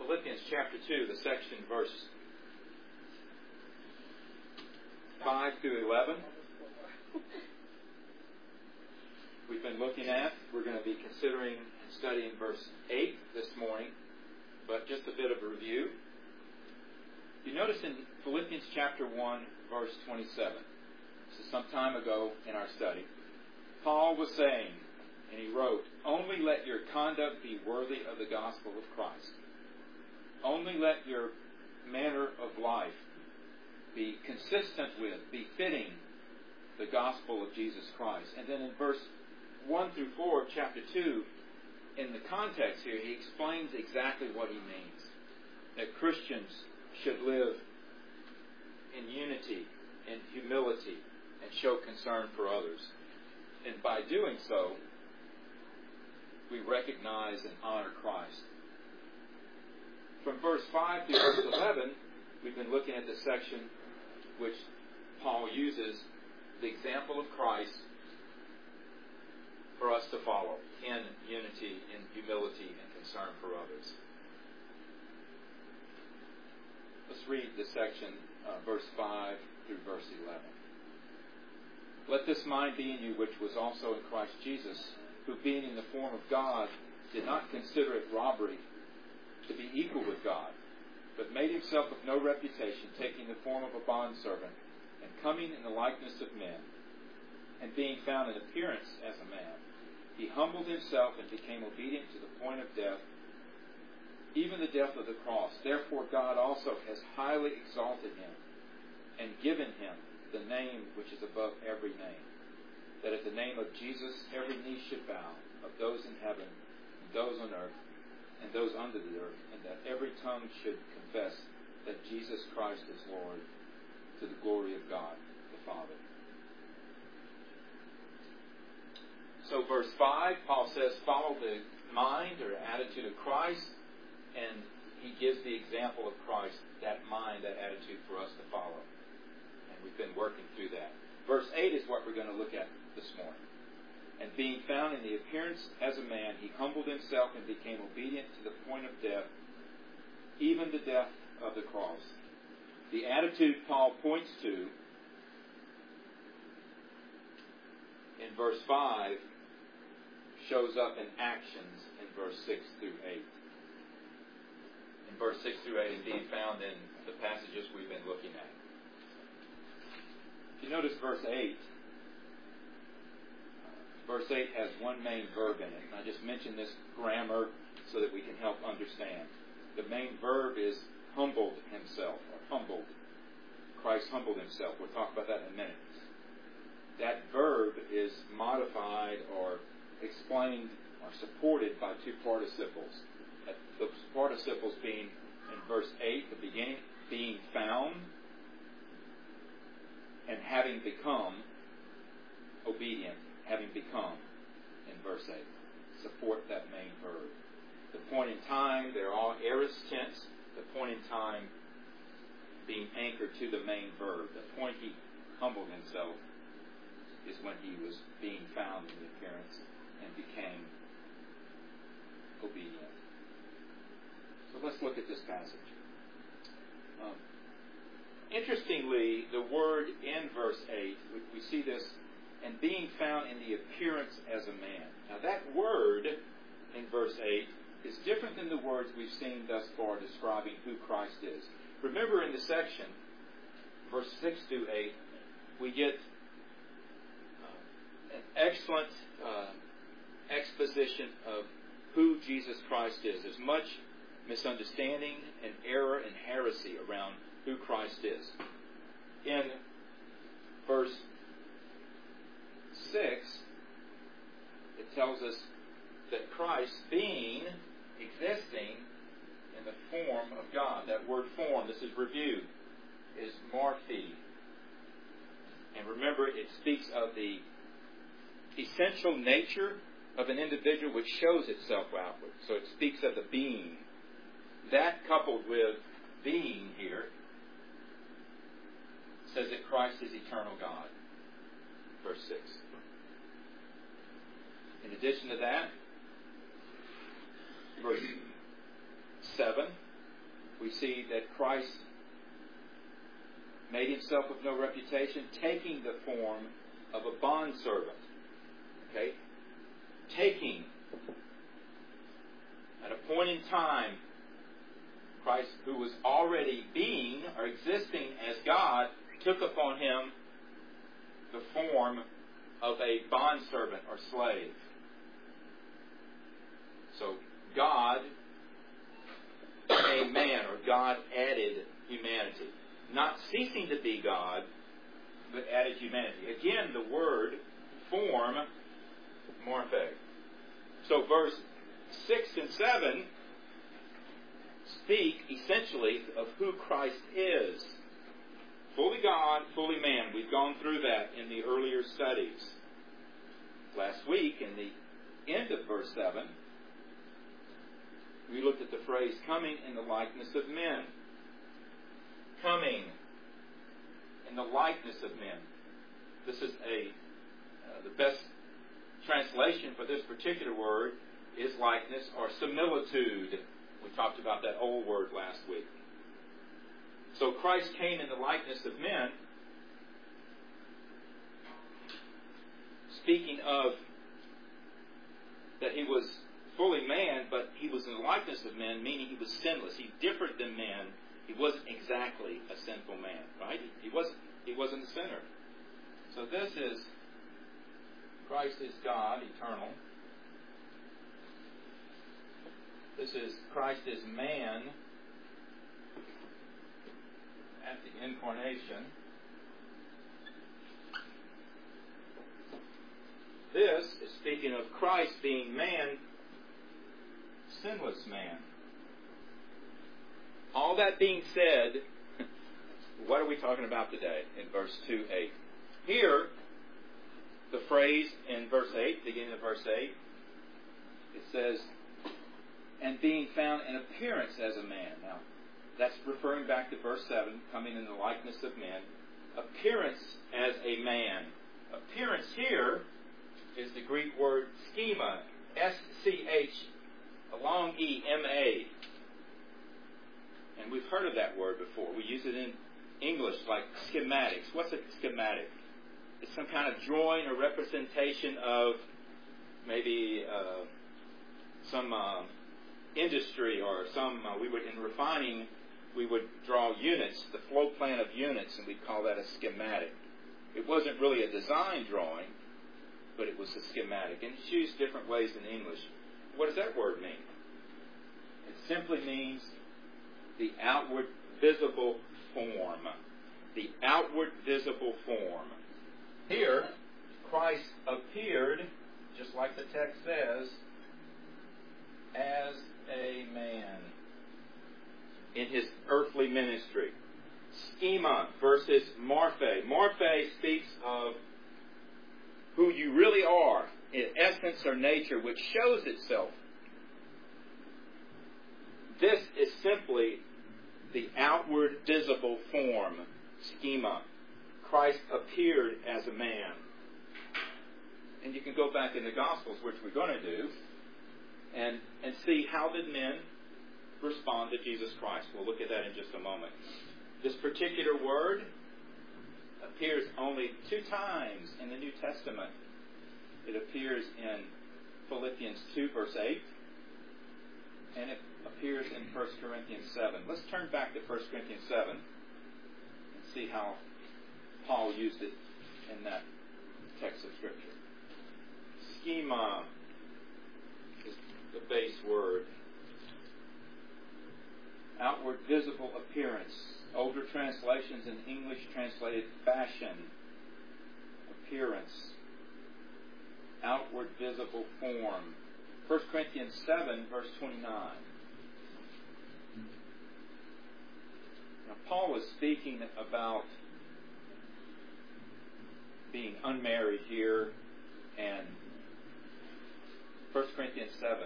Philippians chapter 2, the section verse 5 through 11. We've been looking at, we're going to be considering and studying verse 8 this morning, but just a bit of a review. You notice in Philippians chapter 1, verse 27, this is some time ago in our study, Paul was saying, and he wrote, "Only let your conduct be worthy of the gospel of Christ. Only let your manner of life be consistent with, befitting the gospel of Jesus Christ." And then in verse 1 through 4 of chapter 2, in the context here, he explains exactly what he means. That Christians should live in unity, in humility, and show concern for others. And by doing so, we recognize and honor Christ. From verse 5 to verse 11, we've been looking at the section which Paul uses the example of Christ for us to follow in unity, in humility, and concern for others. Let's read the section, verse 5 through verse 11. "Let this mind be in you which was also in Christ Jesus, who being in the form of God did not consider it robbery to be equal with God, but made himself of no reputation, taking the form of a bondservant, and coming in the likeness of men. And being found in appearance as a man, he humbled himself and became obedient to the point of death, even the death of the cross. Therefore God also has highly exalted him, and given him the name which is above every name, that at the name of Jesus every knee should bow, of those in heaven, and those on earth, and those under the earth, and that every tongue should confess that Jesus Christ is Lord, to the glory of God the Father." So verse 5, Paul says, follow the mind or attitude of Christ, and he gives the example of Christ, that mind, that attitude for us to follow. And we've been working through that. Verse 8 is what we're going to look at this morning. "And being found in the appearance as a man, he humbled himself and became obedient to the point of death, even the death of the cross." The attitude Paul points to in verse 5 shows up in actions in verse 6 through 8. In verse 6 through 8, and being found in the passages we've been looking at. If you notice verse 8, verse 8 has one main verb in it. And I just mentioned this grammar so that we can help understand. The main verb is humbled himself, or humbled. Christ humbled himself. We'll talk about that in a minute. That verb is modified or explained or supported by two participles. The participles being in verse 8, the beginning, being found, and having become obedient. Having become, in verse 8, support that main verb. The point in time, they're all aorist tense. The point in time being anchored to the main verb. The point he humbled himself is when he was being found in the appearance and became obedient. So let's look at this passage. Interestingly, the word in verse 8, we see this, and being found in the appearance as a man. Now that word in verse 8 is different than the words we've seen thus far describing who Christ is. Remember in the section, verse 6 through 8, we get an excellent exposition of who Jesus Christ is. There's much misunderstanding and error and heresy around who Christ is. In verse 6, it tells us that Christ, being, existing in the form of God. That word form, this is reviewed, is morphe. And remember, it speaks of the essential nature of an individual which shows itself outward. So it speaks of the being. That coupled with being here says that Christ is eternal God. Verse 6. In addition to that, verse 7 we see that Christ made himself of no reputation, taking the form of a bondservant. Okay? Taking. At a point in time, Christ, who was already being or existing as God, took upon him the form of a bondservant or slave. So God became man, or God added humanity. Not ceasing to be God, but added humanity. Again, the word form, morphe. So verse 6 and 7 speak essentially of who Christ is. Fully God, fully man. We've gone through that in the earlier studies. Last week, in the end of verse 7, we looked at the phrase, coming in the likeness of men. Coming in the likeness of men. This is the best translation for this particular word is likeness or similitude. We talked about that old word last week. So Christ came in the likeness of men, speaking of that he was fully man, but he was in the likeness of men, meaning he was sinless. He differed than men. He wasn't exactly a sinful man, right? He wasn't a sinner. So this is Christ is God, eternal. This is Christ is man at the incarnation. This is speaking of Christ being man, sinless man. All that being said, what are we talking about today in verse 2:8? Here, the phrase in verse 8, beginning of verse 8, it says, and being found in appearance as a man. Now, that's referring back to verse 7, coming in the likeness of men. Appearance as a man. Appearance here is the Greek word schema, S-C-H, a long E-M-A. And we've heard of that word before. We use it in English like schematics. What's a schematic? It's some kind of drawing or representation of maybe some industry or some, in refining, we would draw units, the flow plan of units, and we'd call that a schematic. It wasn't really a design drawing, but it was a schematic. And it's used different ways in English. What does that word mean? It simply means the outward visible form. The outward visible form. Here, Christ appeared, just like the text says, as a man in his earthly ministry. Schema versus morphe. Morphe speaks of who you really are, in essence or nature, which shows itself. This is simply the outward visible form, schema. Christ appeared as a man. And you can go back in the Gospels, which we're going to do, and see how did men respond to Jesus Christ. We'll look at that in just a moment. This particular word appears only 2 times in the New Testament. It appears in Philippians 2, verse 8, and it appears in 1 Corinthians 7. Let's turn back to 1 Corinthians 7 and see how Paul used it in that text of Scripture. Schema is the base word. Outward visible appearance. Older translations in English translated fashion, appearance, outward visible form. 1 Corinthians 7, verse 29. Now, Paul was speaking about being unmarried here, and 1 Corinthians 7,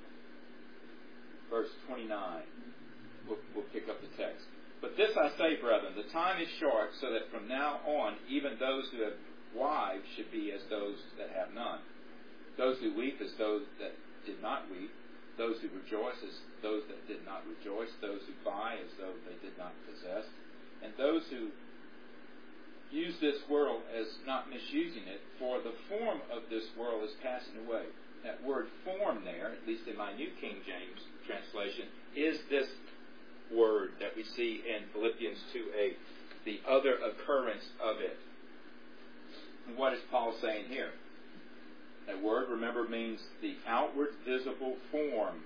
verse 29. We'll pick up the text. But this I say, brethren, the time is short, so that from now on, even those who have wives should be as those that have none. Those who weep as those that did not weep. those who rejoice as those that did not rejoice, those who buy as though they did not possess, and those who use this world as not misusing it, for the form of this world is passing away. That word form there, at least in my New King James translation, is this word that we see in Philippians 2:8, the other occurrence of it. And what is Paul saying here? That word, remember, means the outward visible form.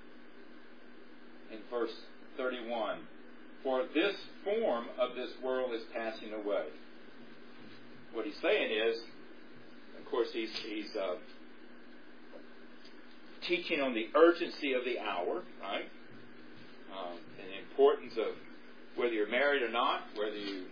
In verse 31, for this form of this world is passing away. What he's saying is, of course, he's teaching on the urgency of the hour, right? And the importance of whether you're married or not, whether you're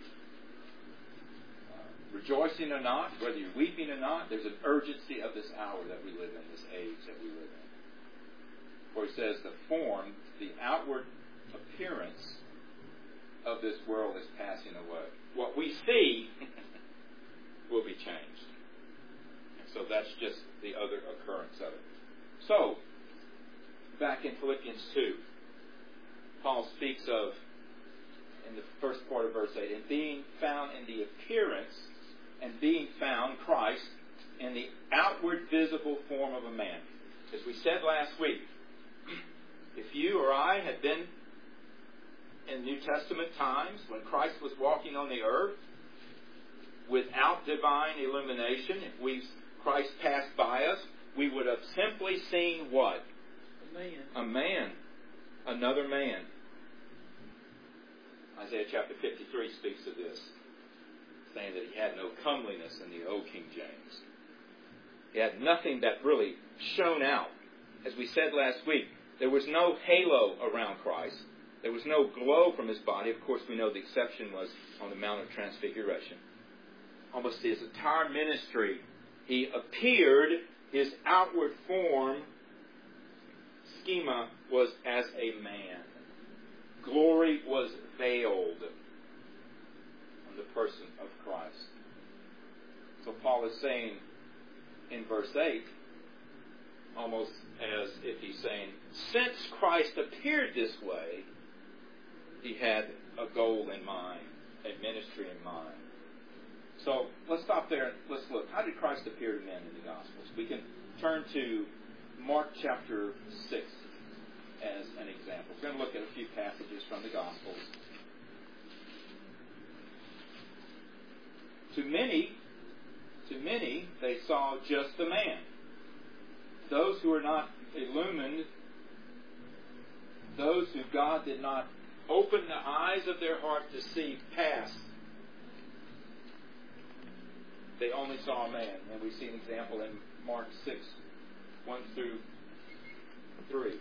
rejoicing or not, whether you're weeping or not, there's an urgency of this hour that we live in, this age that we live in. For he says the form, the outward appearance of this world is passing away. What we see will be changed. And so that's just the other occurrence of it. So, back in Philippians 2, Paul speaks of, in the first part of verse 8, and being found in the appearance, and being found, Christ, in the outward visible form of a man. As we said last week, if you or I had been in New Testament times, when Christ was walking on the earth, without divine illumination, if Christ passed by us, we would have simply seen what? A man. Another man. Isaiah chapter 53 speaks of this, saying that he had no comeliness in the old King James. He had nothing that really shone out. As we said last week, there was no halo around Christ. There was no glow from his body. Of course, we know the exception was on the Mount of Transfiguration. Almost his entire ministry, he appeared, his outward form, schema, was as a man. Glory was veiled on the person of Christ. So Paul is saying in verse 8, almost as if he's saying, since Christ appeared this way, he had a goal in mind, a ministry in mind. So let's stop there and let's look. How did Christ appear to men in the Gospels? We can turn to Mark chapter 6 as an example. We're going to look at a few passages from the Gospels. To many, they saw just a man. Those who were not illumined, those who God did not open the eyes of their heart to see past, they only saw a man. And we see an example in Mark 6, 1 through 3.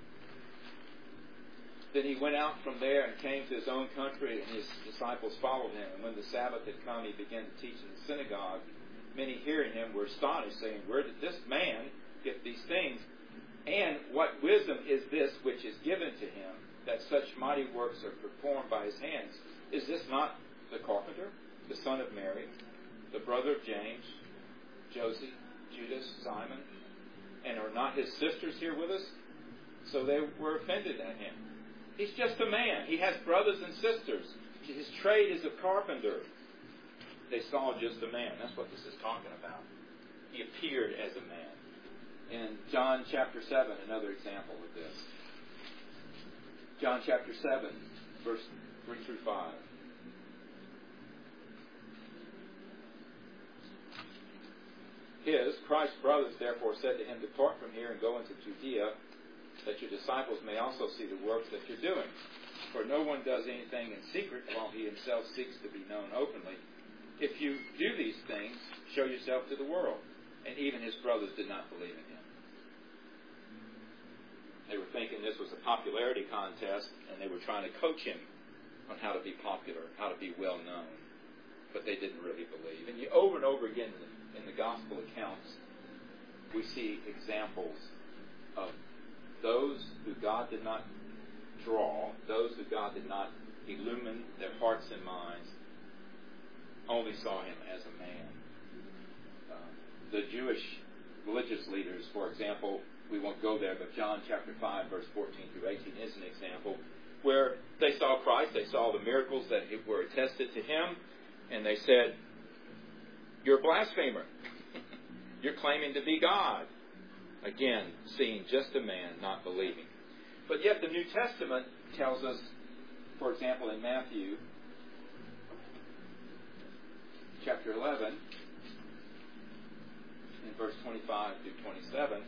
Then he went out from there and came to his own country, and his disciples followed him. And when the Sabbath had come, he began to teach in the synagogue. Many hearing him were astonished, saying, where did this man get these things? And what wisdom is this which is given to him, that such mighty works are performed by his hands? Is this not the carpenter, the son of Mary, the brother of James, Joseph, Judas, Simon? And are not his sisters here with us? So they were offended at him. He's just a man. He has brothers and sisters. His trade is a carpenter. They saw just a man. That's what this is talking about. He appeared as a man. In John chapter 7, another example of this. John chapter 7, verse 3 through 5. Christ's brothers therefore said to him, depart from here and go into Judea, that your disciples may also see the works that you're doing. For no one does anything in secret while he himself seeks to be known openly. If you do these things, show yourself to the world. And even his brothers did not believe in him. They were thinking this was a popularity contest, and they were trying to coach him on how to be popular, how to be well known. But they didn't really believe. And over again in the gospel accounts, we see examples of those who God did not draw, those who God did not illumine their hearts and minds, only saw him as a man. The Jewish religious leaders, for example, we won't go there, but John chapter 5, verse 14 through 18 is an example where they saw Christ, they saw the miracles that were attested to him, and they said, "You're a blasphemer. You're claiming to be God." Again, seeing just a man, not believing. But yet the New Testament tells us, for example, in Matthew chapter 11, in verse 25 through 27,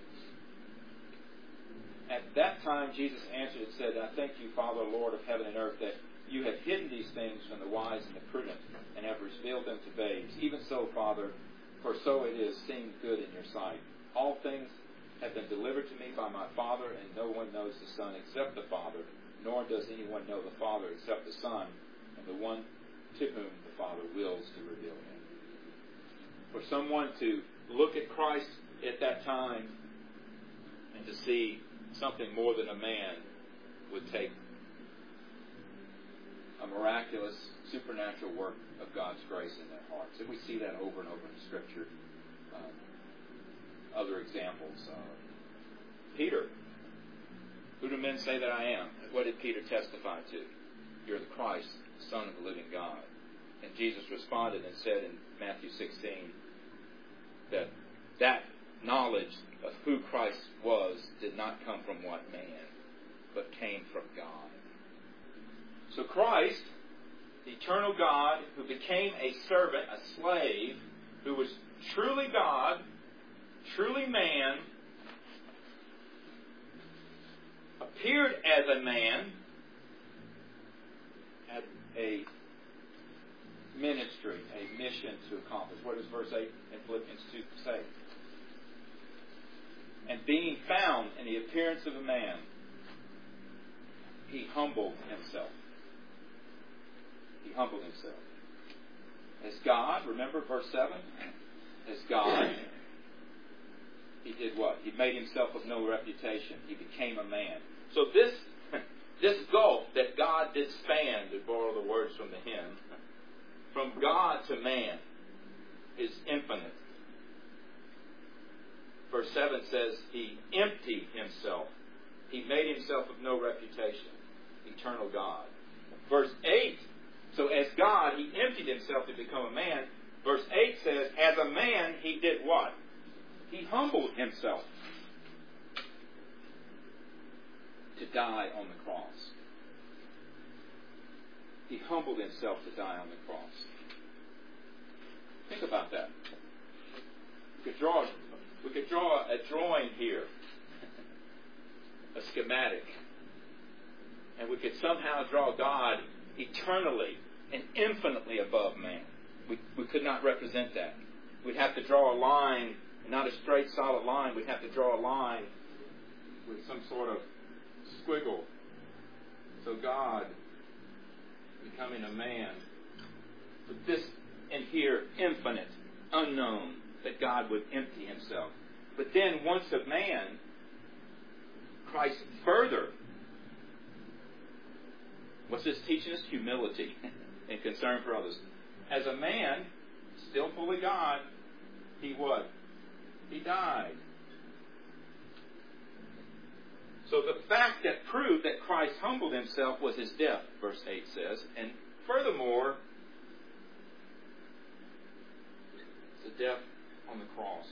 "At that time Jesus answered and said, I thank you, Father, Lord of heaven and earth, that you have hidden these things from the wise and the prudent, and have revealed them to babes. Even so, Father, for so it is seemed good in your sight. All things have been delivered to me by my Father, and no one knows the Son except the Father, nor does anyone know the Father except the Son, and the one to whom the Father wills to reveal him." For someone to look at Christ at that time and to see something more than a man would take a miraculous, supernatural work of God's grace in their hearts. And we see that over and over in Scripture. Other examples. Peter, "Who do men say that I am?" What did Peter testify to? "You're the Christ, the Son of the living God." And Jesus responded and said in Matthew 16 that knowledge of who Christ was did not come from what man, but came from God. So Christ, the eternal God, who became a servant, a slave, who was truly God, truly man, appeared as a man, had a ministry, a mission to accomplish. What does verse 8 in Philippians 2 say? "And being found in the appearance of a man, he humbled himself." He humbled himself. As God, remember verse 7? As God, he did what? He made himself of no reputation. He became a man. So this gulf that God did span, to borrow the words from the hymn, from God to man, is infinite. Verse 7 says, he emptied himself. He made himself of no reputation. Eternal God. Verse 8, so as God, he emptied himself to become a man. Verse 8 says, as a man, he did what? He humbled himself to die on the cross. He humbled himself to die on the cross. Think about that. We could draw a drawing here, a schematic, and we could somehow draw God eternally and infinitely above man. We could not represent that. We'd have to draw a line, not a straight, solid line. We'd have to draw a line with some sort of squiggle. So God becoming a man, but this and here infinite, unknown, that God would empty himself. But then once a man, Christ further, what's this teaching us? Humility and concern for others. As a man, still fully God, he what? He died. So the fact that proved that Christ humbled himself was his death, verse 8 says. And furthermore, it's the death on the cross.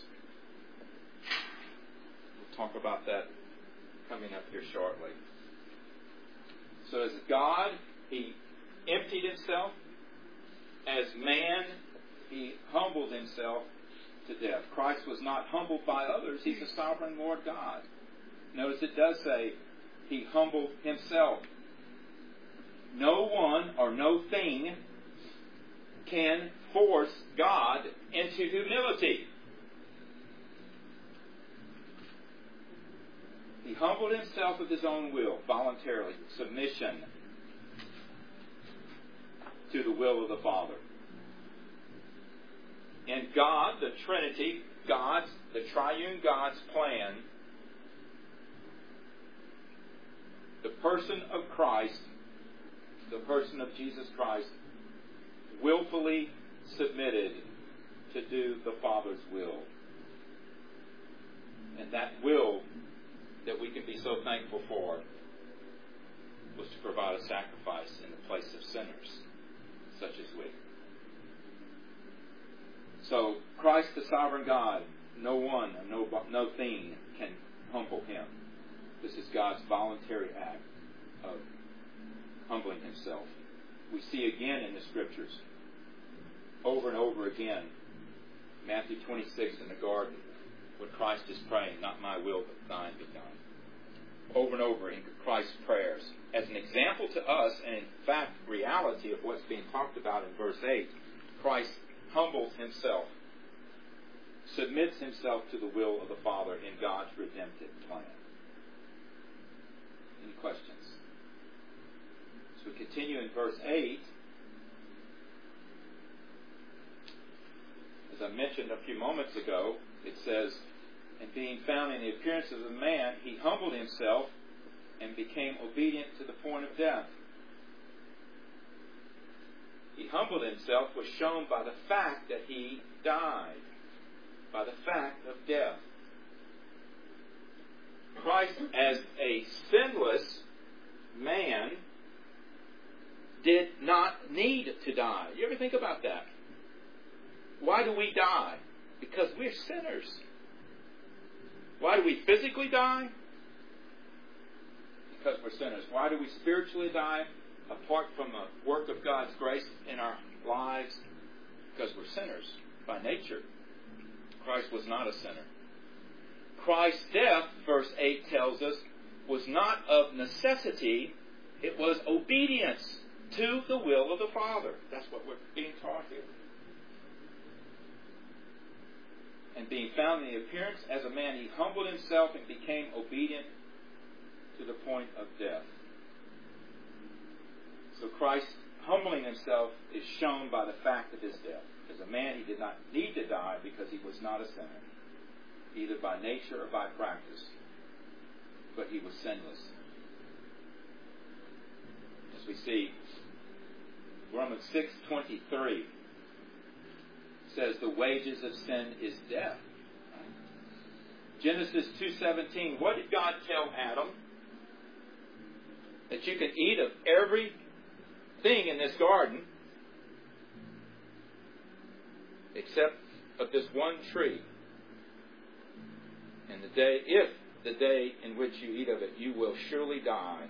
We'll talk about that coming up here shortly. So as God, he emptied himself. As man, he humbled himself to death. Christ was not humbled by others. He's a sovereign Lord God. Notice it does say he humbled himself. No one or no thing can force God into humility. He humbled himself of his own will, voluntarily, submission to the will of the Father. And God, the Trinity, the triune God's plan, the person of Christ, the person of Jesus Christ, willfully submitted to do the Father's will. And that will that we can be so thankful for was to provide a sacrifice in the place of sinners, such as we. So, Christ the sovereign God, no one, no thing can humble him. This is God's voluntary act of humbling himself. We see again in the Scriptures, over and over again, Matthew 26 in the garden, when Christ is praying, not my will, but thine be done. Over and over in Christ's prayers. As an example to us, and in fact, reality of what's being talked about in verse 8, Christ humbles himself, submits himself to the will of the Father in God's redemptive plan. Any questions? So we continue in verse 8. As I mentioned a few moments ago, it says, and being found in the appearance of a man, he humbled himself and became obedient to the point of death. He humbled himself was shown by the fact that he died, by the fact of death. Christ, as a sinless man, did not need to die. You ever think about that? Why do we die? Because we're sinners. Why do we physically die? Because we're sinners. Why do we spiritually die apart from the work of God's grace in our lives? Because we're sinners by nature. Christ was not a sinner. Christ's death, verse 8 tells us, was not of necessity. It was obedience to the will of the Father. That's what we're being taught here. And being found in the appearance as a man, he humbled himself and became obedient to the point of death. So Christ humbling himself is shown by the fact of his death. As a man, he did not need to die because he was not a sinner, either by nature or by practice. But he was sinless. As we see, Romans 6:23 says the wages of sin is death. Genesis 2:17, what did God tell Adam? That you can eat of everything in this garden except of this one tree. And if the day in which you eat of it, you will surely die.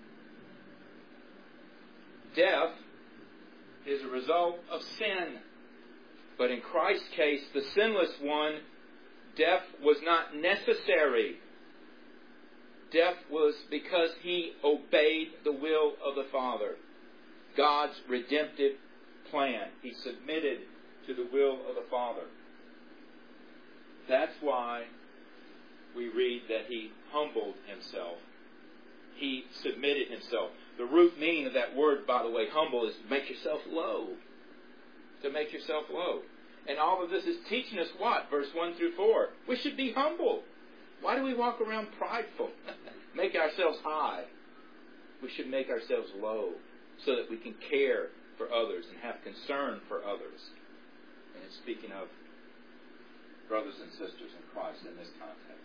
Death is a result of sin. But in Christ's case, the sinless one, death was not necessary. Death was because he obeyed the will of the Father. God's redemptive plan. He submitted to the will of the Father. That's why we read that he humbled himself. He submitted himself. The root meaning of that word, by the way, humble, is to make yourself low. To make yourself low. And all of this is teaching us what? Verse 1 through 4. We should be humble. Why do we walk around prideful? Make ourselves high. We should make ourselves low so that we can care for others and have concern for others. And it's speaking of brothers and sisters in Christ in this context.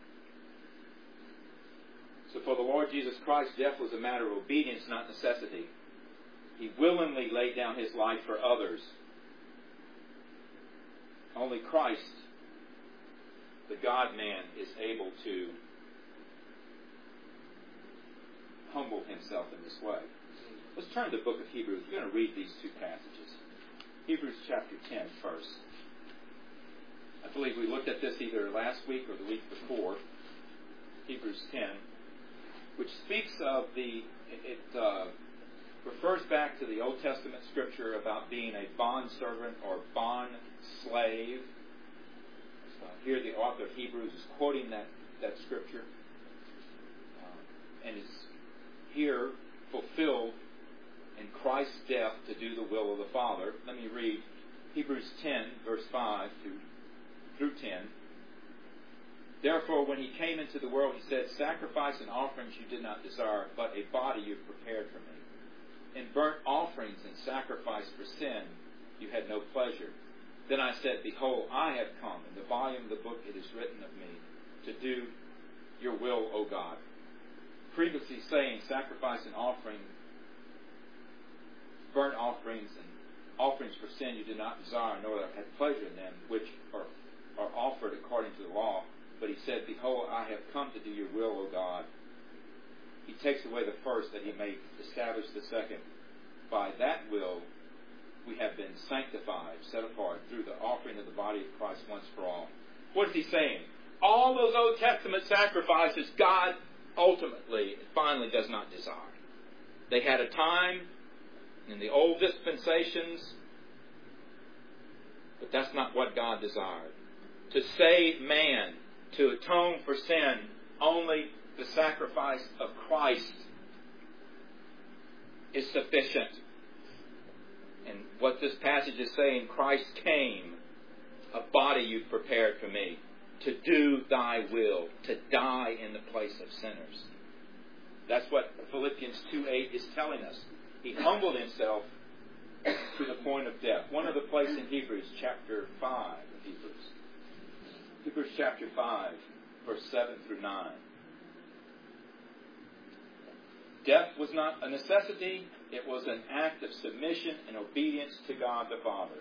So for the Lord Jesus Christ, death was a matter of obedience, not necessity. He willingly laid down his life for others. Only Christ, the God-man, is able to humble himself in this way. Let's turn to the book of Hebrews. We're going to read these two passages. Hebrews chapter 10 first. I believe we looked at this either last week or the week before. Hebrews 10, which speaks of it refers back to the Old Testament scripture about being a bondservant or bond slave. Here the author of Hebrews is quoting that scripture and is here fulfilled in Christ's death to do the will of the Father. Let me read Hebrews 10, verse 5 through 10. Therefore, when he came into the world, he said, sacrifice and offerings you did not desire, but a body you prepared for me. In burnt offerings and sacrifice for sin you had no pleasure. Then I said, behold, I have come. In the volume of the book it is written of me, to do your will, O God. Previously saying, sacrifice and offering, burnt offerings and offerings for sin you did not desire, nor had pleasure in them, which are offered according to the law. But he said, behold, I have come to do your will, O God. He takes away the first that he may establish the second. By that will we have been sanctified, set apart, through the offering of the body of Christ once for all. What is he saying? All those Old Testament sacrifices, God ultimately, finally does not desire. They had a time in the old dispensations, but that's not what God desired. To save man, to atone for sin, only the sacrifice of Christ is sufficient. And what this passage is saying, Christ came, a body you've prepared for me, to do thy will, to die in the place of sinners. That's what Philippians 2:8 is telling us. He humbled himself to the point of death. One other place in Hebrews chapter 5 of Hebrews. Hebrews chapter 5, verse 7 through 9. Death was not a necessity, it was an act of submission and obedience to God the Father.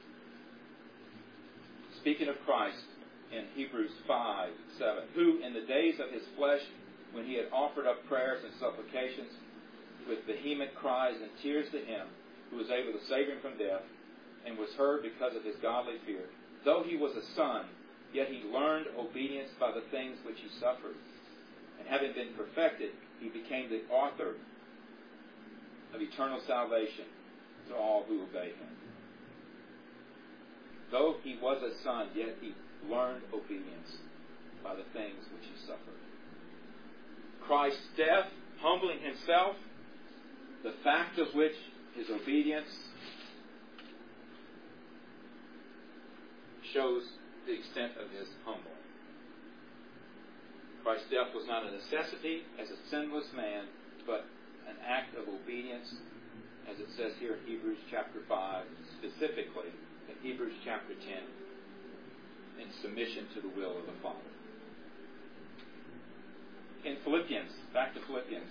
Speaking of Christ in Hebrews 5:7, who in the days of his flesh, when he had offered up prayers and supplications with vehement cries and tears to him, who was able to save him from death, and was heard because of his godly fear, though he was a son, yet he learned obedience by the things which he suffered. And having been perfected, he became the author of eternal salvation to all who obey him. Though he was a son, yet he learned obedience by the things which he suffered. Christ's death, humbling himself, the fact of which his obedience shows the extent of his humbling. Christ's death was not a necessity as a sinless man, but an act of obedience, as it says here in Hebrews chapter 5, specifically in Hebrews chapter 10, in submission to the will of the Father. In Philippians, back to Philippians.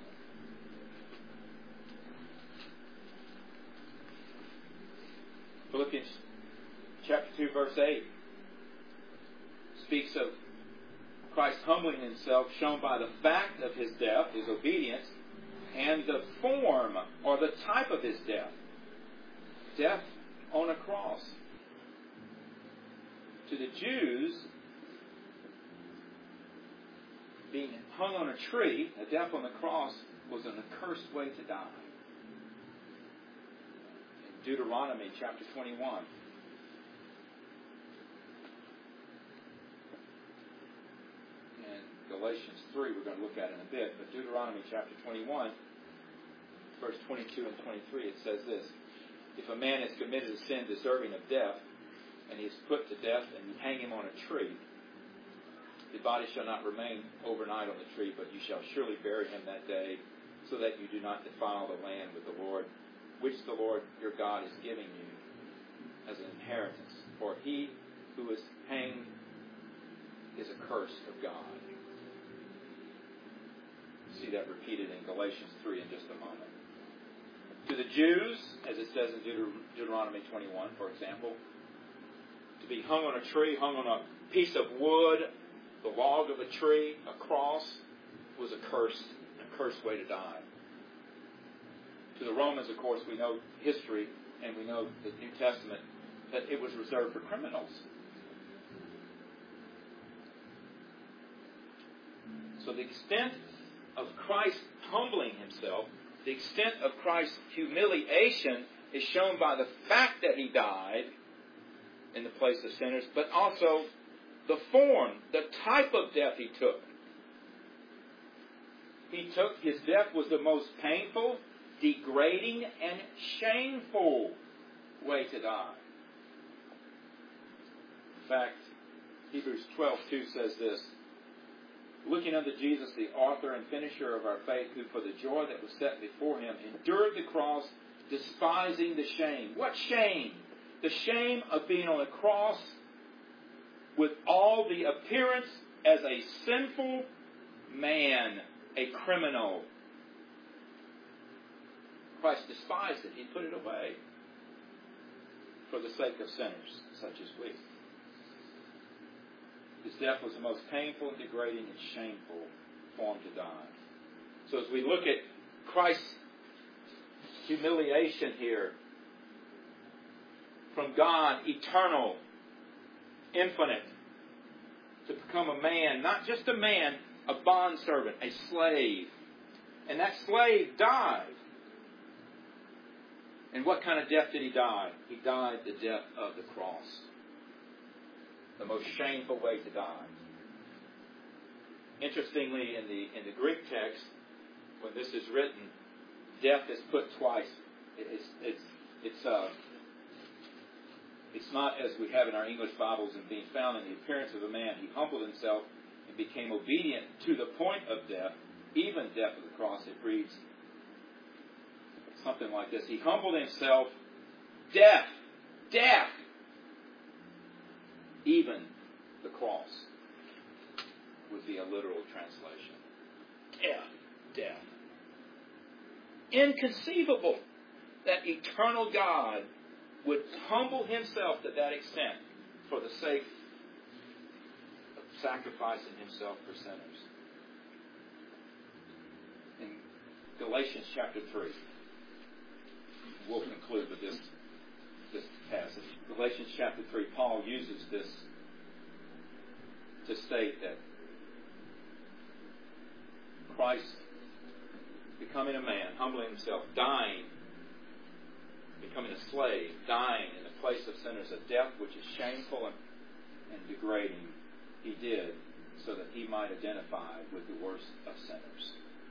Philippians chapter 2, verse 8 speaks of Christ humbling himself, shown by the fact of his death, his obedience, and the form or the type of his death. Death on a cross. To the Jews, being hung on a tree, a death on the cross, was an accursed way to die. In Deuteronomy chapter 21, Galatians 3 we're going to look at in a bit, but Deuteronomy chapter 21, verse 22 and 23, it says this: if a man has committed a sin deserving of death, and he is put to death, and you hang him on a tree, the body shall not remain overnight on the tree, but you shall surely bury him that day, so that you do not defile the land with the Lord, which the Lord your God is giving you as an inheritance. For he who is hanged is accursed of God. See that repeated in Galatians 3 in just a moment. To the Jews, as it says in Deuteronomy 21, for example, to be hung on a tree, hung on a piece of wood, the log of a tree, a cross, was a cursed way to die. To the Romans, of course, we know history, and we know the New Testament, that it was reserved for criminals. So the extent of Christ humbling himself, the extent of Christ's humiliation is shown by the fact that he died in the place of sinners, but also the form, the type of death he took. His death was the most painful, degrading, and shameful way to die. In fact, Hebrews 12:2 says this: looking unto Jesus, the author and finisher of our faith, who for the joy that was set before him endured the cross, despising the shame. What shame? The shame of being on a cross with all the appearance as a sinful, man, a criminal. Christ despised it. He put it away for the sake of sinners such as we. His death was the most painful and degrading and shameful form to die. So as we look at Christ's humiliation here, from God, eternal, infinite, to become a man, not just a man, a bondservant, a slave. And that slave died. And what kind of death did he die? He died the death of the cross. The most shameful way to die. Interestingly, in the Greek text, when this is written, death is put twice. It's not as we have in our English Bibles and being found in the appearance of a man. He humbled himself and became obedient to the point of death, even death of the cross. It reads something like this. He humbled himself, death, even the cross would be a literal translation. Death. Inconceivable that eternal God would humble himself to that extent for the sake of sacrificing himself for sinners. In Galatians chapter 3, we'll conclude with this passage. Galatians chapter 3, Paul uses this to state that Christ becoming a man, humbling himself, dying, becoming a slave, dying in the place of sinners, a death which is shameful and degrading, he did so that he might identify with the worst of sinners.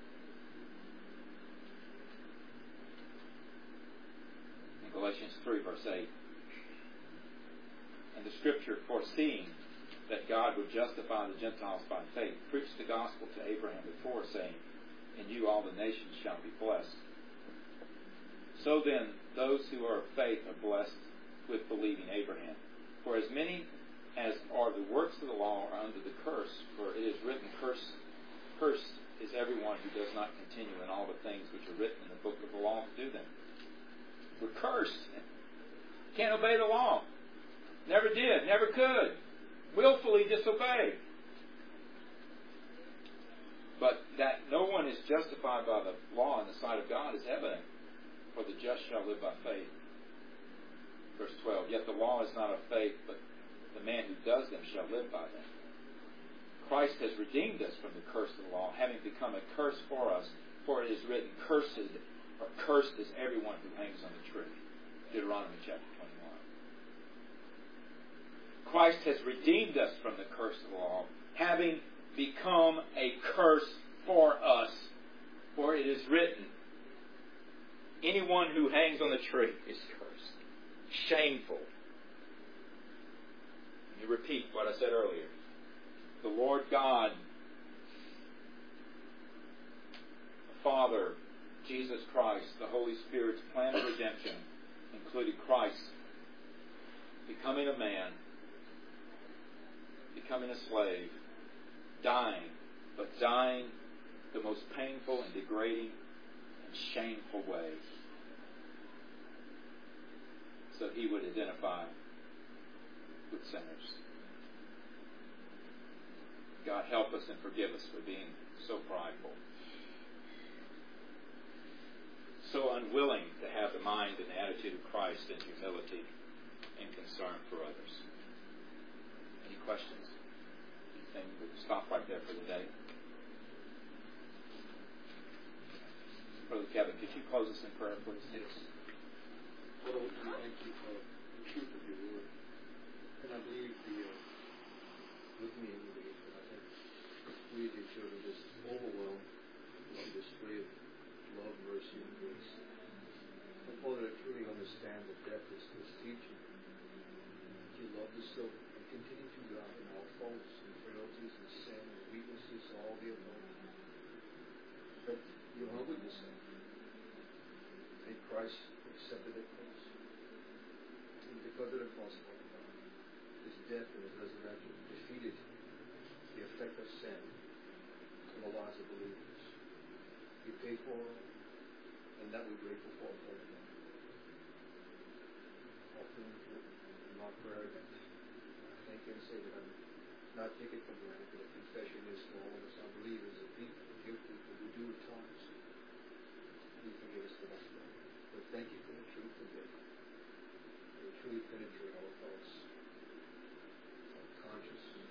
In Galatians 3, verse 8, and the Scripture, foreseeing that God would justify the Gentiles by faith, preached the gospel to Abraham before, saying, in you all the nations shall be blessed. So then, those who are of faith are blessed with believing Abraham. For as many as are the works of the law are under the curse, for it is written, cursed is everyone who does not continue in all the things which are written in the book of the law to do them. We're cursed. Can't obey the law. Never did. Never could. Willfully disobeyed. But that no one is justified by the law in the sight of God is evident. For the just shall live by faith. Verse 12. Yet the law is not of faith, but the man who does them shall live by them. Christ has redeemed us from the curse of the law, having become a curse for us. For it is written, cursed is everyone who hangs on the tree. Deuteronomy chapter 21. Christ has redeemed us from the curse of the law, having become a curse for us. For it is written, anyone who hangs on the tree is cursed. Shameful. Let me repeat what I said earlier. The Lord God, the Father, Jesus Christ, the Holy Spirit's plan of redemption included Christ becoming a man, becoming a slave, dying, but dying the most painful and degrading and shameful way, so he would identify with sinners. God help us and forgive us for being so prideful, so unwilling to have the mind and attitude of Christ in humility and concern for others. Any questions? And we'll stop right there for the day. Brother Kevin, could you close us in prayer, please? Yes. Lord, we thank you for the truth of your word. And I believe with me, I believe that I think we as your children just overwhelmed with your display of love, mercy, and grace. And Father, I truly understand that death is teaching. You loved us so and continue to, God, in all faults and frailties and sin and weaknesses, all the above. But you humbled yourself. And Christ accepted it for us. And because of the cross, Father God, his death and his resurrection defeated the effect of sin. in the lives of believers. You pay for them, and that we're grateful for them. Often in my prayer that I thank you and say that I'm not taking it for granted, but a confession is for all of us. I believe as a people, guilty, but we do at times. Please forgive us for that. But thank you for the truth today. It truly penetrate our thoughts, our conscience,